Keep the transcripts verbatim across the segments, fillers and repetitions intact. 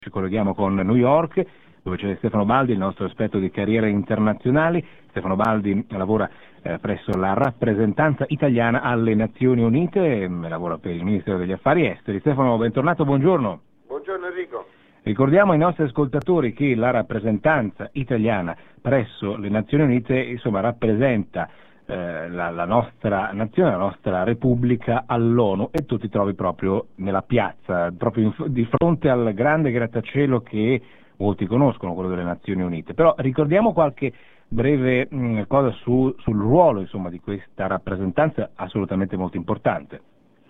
Ci colleghiamo con New York, dove c'è Stefano Baldi, il nostro esperto di carriere internazionali. Stefano Baldi lavora eh, presso la rappresentanza italiana alle Nazioni Unite e lavora per il Ministero degli Affari Esteri. Stefano, bentornato, buongiorno. Buongiorno Enrico. Ricordiamo ai nostri ascoltatori che la rappresentanza italiana presso le Nazioni Unite insomma rappresenta eh, la, la nostra nazione, la nostra Repubblica all'ONU, e tu ti trovi proprio nella piazza, proprio in, di fronte al grande grattacielo che molti conoscono, quello delle Nazioni Unite. Però ricordiamo qualche breve mh, cosa su, sul ruolo insomma di questa rappresentanza assolutamente molto importante.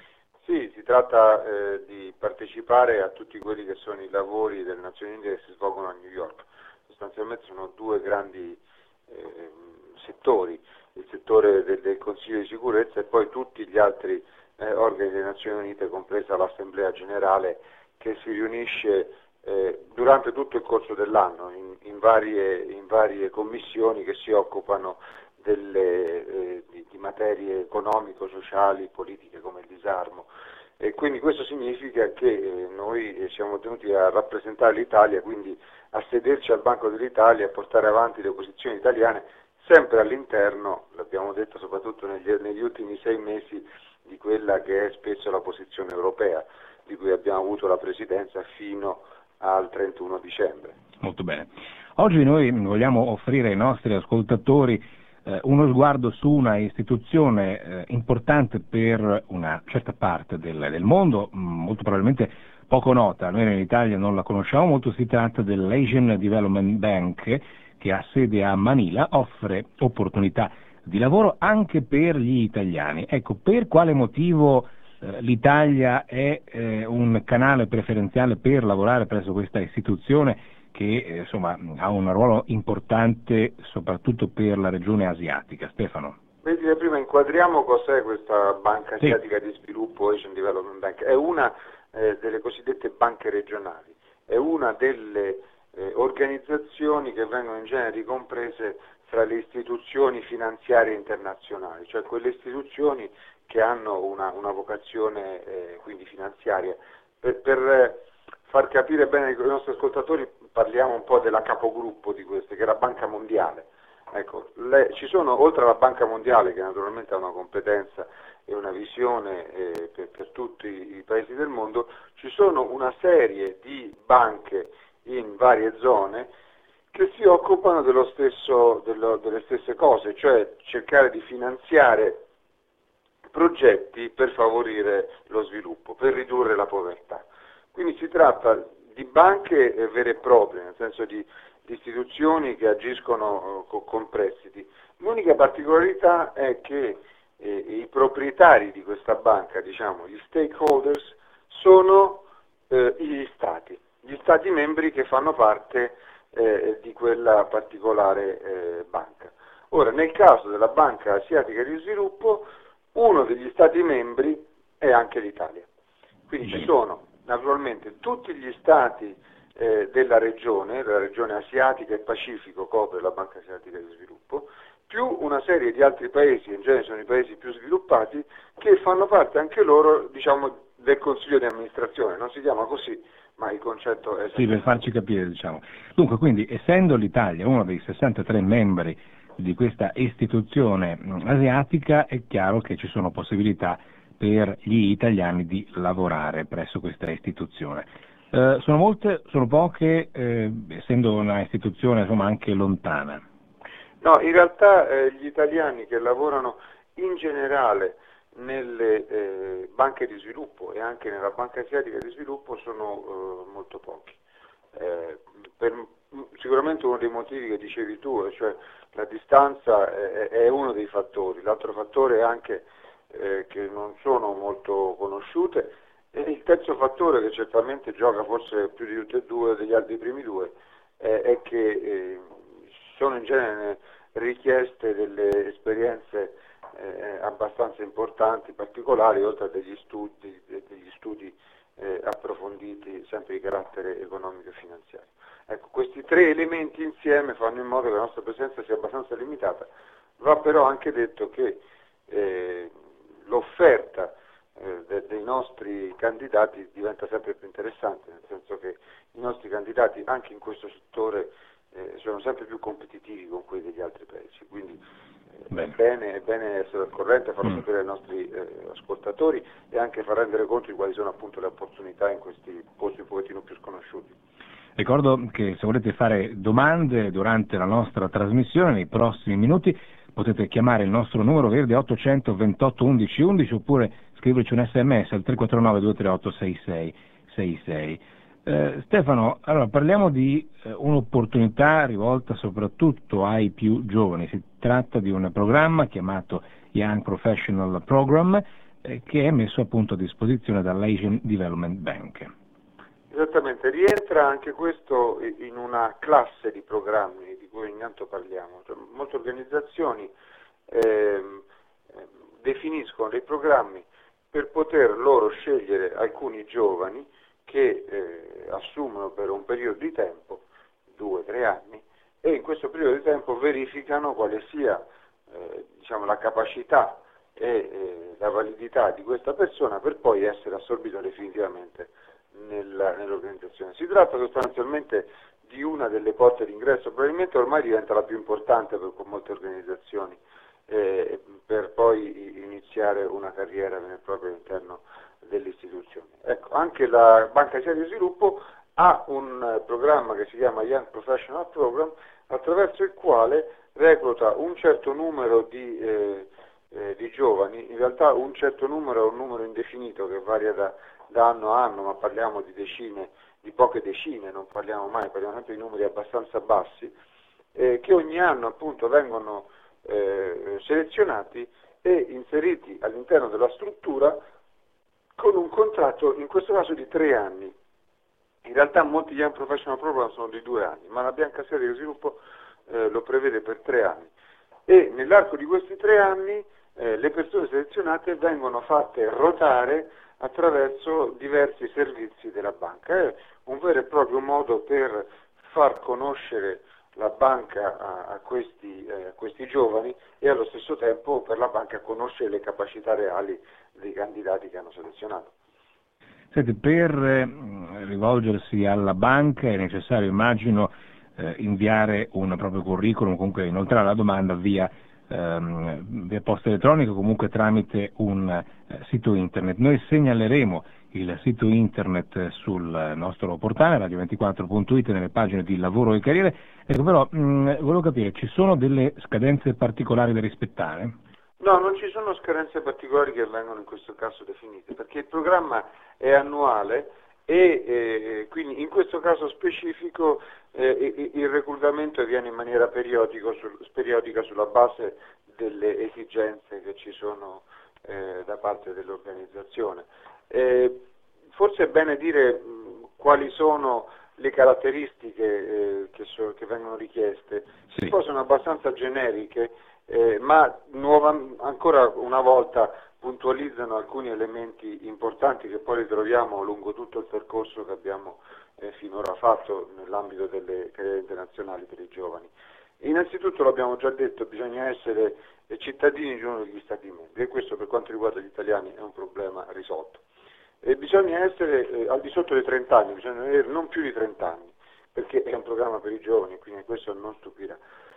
Sì, si tratta eh, di partecipare a tutti quelli che sono i lavori delle Nazioni Unite che si svolgono a New York. Sostanzialmente sono due grandi eh, settori, il settore del, del Consiglio di sicurezza e poi tutti gli altri eh, organi delle Nazioni Unite, compresa l'Assemblea Generale, che si riunisce eh, durante tutto il corso dell'anno in, in, varie, in varie commissioni che si occupano delle, eh, di, di materie economico-sociali, politiche come il disarmo. E quindi questo significa che eh, noi siamo tenuti a rappresentare l'Italia, quindi a sederci al banco dell'Italia e a portare avanti le posizioni italiane, sempre all'interno, l'abbiamo detto soprattutto negli, negli ultimi sei mesi, di quella che è spesso la posizione europea, di cui abbiamo avuto la presidenza fino al trentuno dicembre. Molto bene. Oggi noi vogliamo offrire ai nostri ascoltatori eh, uno sguardo su una istituzione eh, importante per una certa parte del, del mondo, mh, molto probabilmente poco nota. Noi in Italia non la conosciamo molto. Si tratta dell'Asian Development Bank, che ha sede a Manila, offre opportunità di lavoro anche per gli italiani. Ecco, per quale motivo eh, l'Italia è eh, un canale preferenziale per lavorare presso questa istituzione che eh, insomma ha un ruolo importante soprattutto per la regione asiatica? Stefano. Vedi, prima inquadriamo cos'è questa banca Sì. asiatica di sviluppo, Asian Development Bank. È una eh, delle cosiddette banche regionali, è una delle eh, organizzazioni che vengono in genere ricomprese fra le istituzioni finanziarie internazionali, cioè quelle istituzioni che hanno una, una vocazione eh, quindi finanziaria. Per, per eh, far capire bene ai nostri ascoltatori parliamo un po' della capogruppo di queste, che è la Banca Mondiale. Ecco, le, ci sono, oltre alla Banca Mondiale, che naturalmente ha una competenza e una visione eh, per, per tutti i paesi del mondo, ci sono una serie di banche in varie zone che si occupano dello stesso, dello, delle stesse cose, cioè cercare di finanziare progetti per favorire lo sviluppo, per ridurre la povertà. Quindi si tratta di banche eh, vere e proprie, nel senso di, di istituzioni che agiscono eh, con prestiti. L'unica particolarità è che eh, i proprietari di questa banca, diciamo, gli stakeholders, sono eh, gli stati, gli stati membri che fanno parte eh, di quella particolare eh, banca. Ora, nel caso della Banca Asiatica di Sviluppo, uno degli stati membri è anche l'Italia. Quindi ci sono naturalmente tutti gli stati eh, della regione, la regione asiatica e Pacifico copre la Banca Asiatica di Sviluppo, più una serie di altri paesi, in genere sono i paesi più sviluppati, che fanno parte anche loro, diciamo, del Consiglio di amministrazione. Non si chiama così, ma il concetto è... Sì, per farci capire, diciamo. Dunque, quindi, essendo l'Italia uno dei sessantatré membri di questa istituzione asiatica, è chiaro che ci sono possibilità per gli italiani di lavorare presso questa istituzione. Eh, sono molte, sono poche, eh, essendo una istituzione insomma anche lontana? No, in realtà eh, gli italiani che lavorano in generale nelle eh, banche di sviluppo e anche nella Banca Asiatica di Sviluppo sono eh, molto pochi. Eh, per, sicuramente uno dei motivi che dicevi tu, cioè la distanza è, è uno dei fattori, l'altro fattore è anche Eh, che non sono molto conosciute, e il terzo fattore, che certamente gioca forse più di tutti e due degli altri primi due, eh, è che eh, sono in genere richieste delle esperienze eh, abbastanza importanti, particolari, oltre a degli studi, degli studi eh, approfonditi sempre di carattere economico e finanziario. Ecco, questi tre elementi insieme fanno in modo che la nostra presenza sia abbastanza limitata. Va però anche detto che eh, l'offerta eh, de- dei nostri candidati diventa sempre più interessante, nel senso che i nostri candidati anche in questo settore eh, sono sempre più competitivi con quelli degli altri paesi, quindi eh, è, bene, è bene essere al corrente, farlo mm. sapere ai nostri eh, ascoltatori e anche far rendere conto di quali sono appunto le opportunità in questi posti un pochettino più sconosciuti. Ricordo che se volete fare domande durante la nostra trasmissione nei prossimi minuti potete chiamare il nostro numero verde ottocento ventotto undici undici oppure scriverci un sms al tre quattro nove due tre otto sei sei sei sei. Eh, Stefano, allora parliamo di eh, un'opportunità rivolta soprattutto ai più giovani. Si tratta di un programma chiamato Young Professional Program eh, che è messo appunto a disposizione dall'Asian Development Bank. Esattamente, rientra anche questo in una classe di programmi di cui intanto parliamo. Cioè, molte organizzazioni eh, definiscono dei programmi per poter loro scegliere alcuni giovani che eh, assumono per un periodo di tempo, due o tre anni, e in questo periodo di tempo verificano quale sia eh, diciamo, la capacità e eh, la validità di questa persona per poi essere assorbito definitivamente nella, nell'organizzazione. Si tratta sostanzialmente di una delle porte d'ingresso, probabilmente ormai diventa la più importante per molte organizzazioni, eh, per poi iniziare una carriera proprio all'interno dell'istituzione. Ecco, anche la Banca Asiatica di Sviluppo ha un programma che si chiama Young Professional Program, attraverso il quale recluta un certo numero di, eh, eh, di giovani, in realtà un certo numero è un numero indefinito che varia da, da anno a anno, ma parliamo di decine, di poche decine, non parliamo mai, parliamo sempre di numeri abbastanza bassi, eh, che ogni anno appunto vengono eh, selezionati e inseriti all'interno della struttura con un contratto, in questo caso di tre anni. In realtà molti Young Professional Program sono di due anni, ma la Banca Asiatica di Sviluppo eh, lo prevede per tre anni. E nell'arco di questi tre anni eh, le persone selezionate vengono fatte rotare attraverso diversi servizi della banca. È un vero e proprio modo per far conoscere la banca a, a, questi, eh, a questi giovani e allo stesso tempo per la banca conoscere le capacità reali dei candidati che hanno selezionato. Senti, per eh, rivolgersi alla banca è necessario, immagino, eh, inviare un proprio curriculum, comunque inoltrare la domanda via, ehm, via posta elettronica o comunque tramite un eh, sito internet. Noi segnaleremo il sito internet sul nostro portale radio ventiquattro punto it nelle pagine di lavoro e carriere. Ecco, però mh, volevo capire, ci sono delle scadenze particolari da rispettare? No, non ci sono scadenze particolari che vengono in questo caso definite, perché il programma è annuale e eh, quindi in questo caso specifico eh, il reclutamento avviene in maniera periodico, sul, periodica sulla base delle esigenze che ci sono eh, da parte dell'organizzazione. Eh, forse è bene dire mh, quali sono le caratteristiche eh, che, so, che vengono richieste, sì. Poi sono abbastanza generiche, eh, ma nuova, ancora una volta puntualizzano alcuni elementi importanti che poi ritroviamo lungo tutto il percorso che abbiamo eh, finora fatto nell'ambito delle carriere internazionali per i giovani. Innanzitutto, l'abbiamo già detto, bisogna essere cittadini di uno degli Stati membri e questo per quanto riguarda gli italiani è un problema risolto. E bisogna essere eh, al di sotto dei trenta anni, bisogna avere non più di trenta anni, perché è un programma per i giovani, quindi questo non stupirà.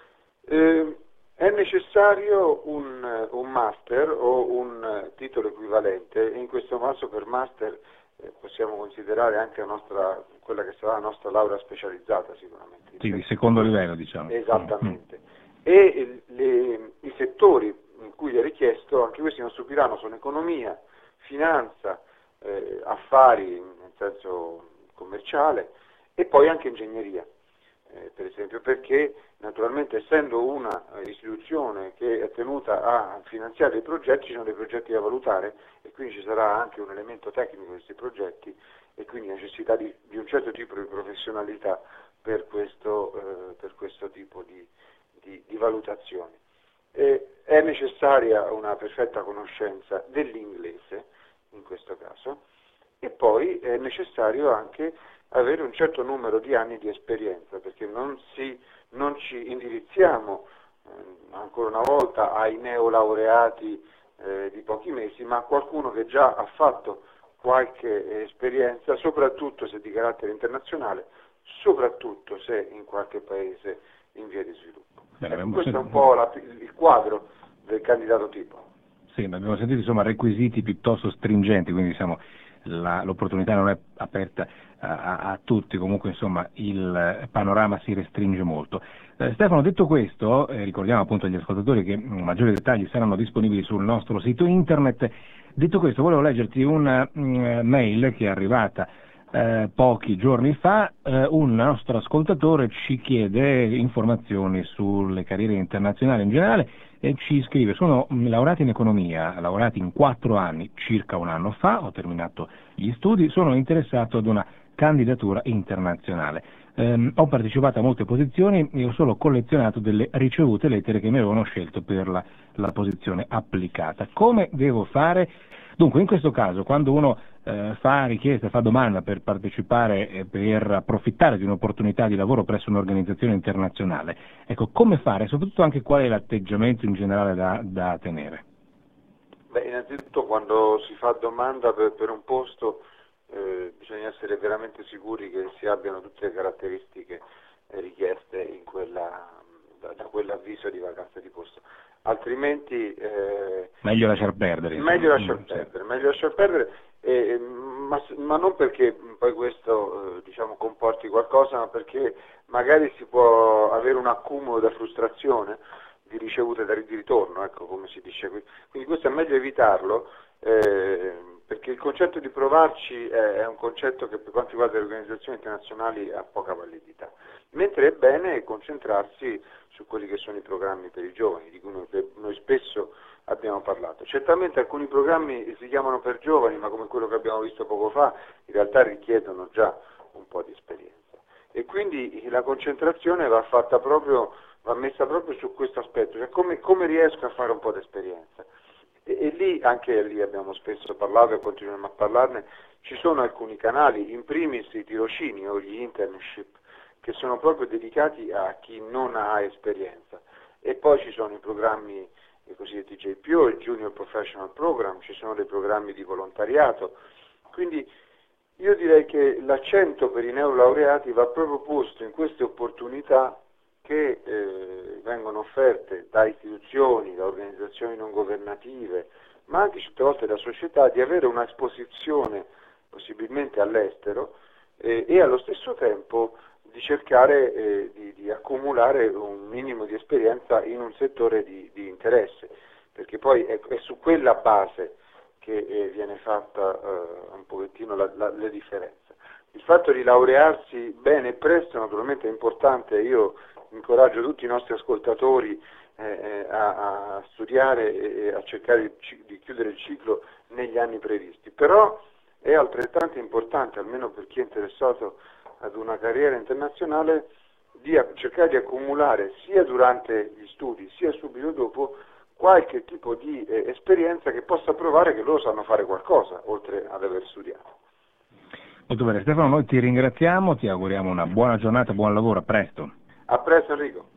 Eh, è necessario un, un master o un titolo equivalente, e in questo caso per master eh, possiamo considerare anche la nostra, quella che sarà la nostra laurea specializzata sicuramente. Sì, di secondo livello, diciamo. Esattamente. Mm. E le, i settori in cui è richiesto, anche questi non stupiranno, sono economia, finanza, Eh, affari nel senso commerciale e poi anche ingegneria, eh, per esempio, perché naturalmente essendo una eh, istituzione che è tenuta a finanziare dei progetti, ci sono dei progetti da valutare e quindi ci sarà anche un elemento tecnico di questi progetti e quindi necessità di, di un certo tipo di professionalità per questo, eh, per questo tipo di, di, di valutazioni. Eh, è necessaria una perfetta conoscenza dell'inglese in questo caso, e poi è necessario anche avere un certo numero di anni di esperienza, perché non, si, non ci indirizziamo eh, ancora una volta ai neolaureati eh, di pochi mesi, ma a qualcuno che già ha fatto qualche esperienza, soprattutto se di carattere internazionale, soprattutto se in qualche paese in via di sviluppo. Bene, ecco, questo sentito... è un po' la, il quadro del candidato tipo. Sì, ma abbiamo sentito insomma requisiti piuttosto stringenti, quindi diciamo la, l'opportunità non è aperta a, a, a tutti, comunque insomma il panorama si restringe molto. Eh, Stefano, detto questo, eh, ricordiamo appunto agli ascoltatori che mh, maggiori dettagli saranno disponibili sul nostro sito internet. Detto questo, volevo leggerti una mh, mail che è arrivata eh, pochi giorni fa. Eh, un nostro ascoltatore ci chiede informazioni sulle carriere internazionali in generale e ci scrive: sono laureato in economia, laureato in quattro anni, circa un anno fa, ho terminato gli studi, sono interessato ad una candidatura internazionale. Um, ho partecipato a molte posizioni e ho solo collezionato delle ricevute lettere che mi avevano scelto per la, la posizione applicata. Come devo fare? Dunque, in questo caso, quando uno eh, fa richiesta, fa domanda per partecipare e per approfittare di un'opportunità di lavoro presso un'organizzazione internazionale, ecco, come fare e soprattutto anche qual è l'atteggiamento in generale da, da tenere? Beh, innanzitutto quando si fa domanda per, per un posto eh, bisogna essere veramente sicuri che si abbiano tutte le caratteristiche eh, richieste in quella, da, da quell'avviso di vacanza di posto. Altrimenti eh, meglio lasciar perdere. Meglio lasciar perdere, meglio lasciar perdere eh, ma, ma non perché poi questo eh, diciamo comporti qualcosa, ma perché magari si può avere un accumulo da frustrazione di ricevute da, di ritorno, ecco, come si dice qui. Quindi questo è meglio evitarlo, eh, perché il concetto di provarci è, è un concetto che per quanto riguarda le organizzazioni internazionali ha poca validità, mentre è bene concentrarsi su quelli che sono i programmi per i giovani, di cui noi, noi spesso abbiamo parlato. Certamente alcuni programmi si chiamano per giovani, ma come quello che abbiamo visto poco fa, in realtà richiedono già un po' di esperienza. E quindi la concentrazione va fatta proprio, va messa proprio su questo aspetto, cioè come, come riesco a fare un po' di esperienza. E, e lì, anche lì abbiamo spesso parlato e continuiamo a parlarne, ci sono alcuni canali, in primis i tirocini o gli internship, che sono proprio dedicati a chi non ha esperienza, e poi ci sono i programmi i cosiddetti J P O, il Junior Professional Program, ci sono dei programmi di volontariato, quindi io direi che l'accento per i neolaureati va proprio posto in queste opportunità che eh, vengono offerte da istituzioni, da organizzazioni non governative, ma anche certe volte da società, di avere una esposizione possibilmente all'estero eh, e allo stesso tempo di cercare eh, di, di accumulare un minimo di esperienza in un settore di, di interesse, perché poi è, è su quella base che eh, viene fatta eh, un pochettino la, la, le differenze. Il fatto di laurearsi bene e presto naturalmente è importante, io incoraggio tutti i nostri ascoltatori eh, a, a studiare e a cercare di, di chiudere il ciclo negli anni previsti, però è altrettanto importante, almeno per chi è interessato ad una carriera internazionale, di cercare di accumulare sia durante gli studi sia subito dopo qualche tipo di eh, esperienza che possa provare che loro sanno fare qualcosa oltre ad aver studiato. Molto bene, Stefano, noi ti ringraziamo, ti auguriamo una buona giornata, buon lavoro, a presto. A presto Enrico.